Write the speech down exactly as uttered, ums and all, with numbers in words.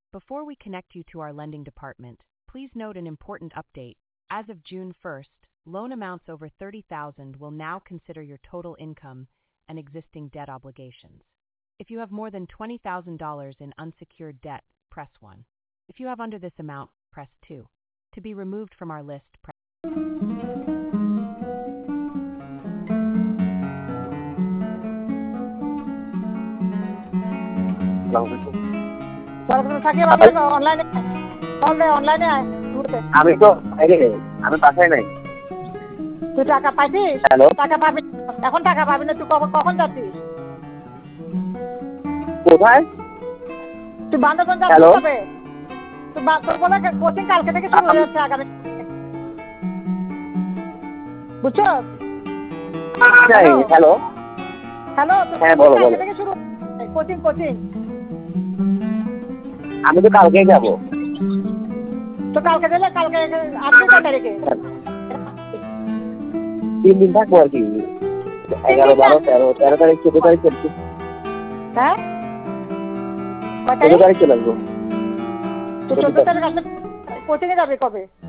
Before we connect you to our lending department, please note an important update. As of June first, loan amounts over thirty thousand dollars will now consider your total income and existing debt obligations. If you have more than twenty thousand dollars in unsecured debt, press one. If you have under this amount, press two. To be removed from our list, press অনলাইনে অনলাইনে আমি তো আমি বাসায় নাই। তুই টাকা পাইছিস? Hello, টাকা পাবি এখন, টাকা পাবি না। তুই কখন যাচ্ছিস? কোথায়? তুই বান্দরবান যাচ্ছিস কবে? তুই তোর বলে কোচিং কালকে থেকে শুরু হয়ে যাচ্ছে আগামী, বুঝছো? হ্যালো হ্যালো, হ্যাঁ বলো বলো। থেকে শুরু কোচিং কোচিং আমি তো কালকেই যাবো। তো কালকে গেলে কালকে আসবি কয় তারিখে? তিন দিন থাকবো আর কি। এগারো বারো তেরো তেরো তারিখ চোদ্দ তারিখ চলছে। হ্যাঁ চোদ্দ তারিখ চলে আসবো। তো চোদ্দ তারিখ আসলে কোচিং এ যাবে কবে?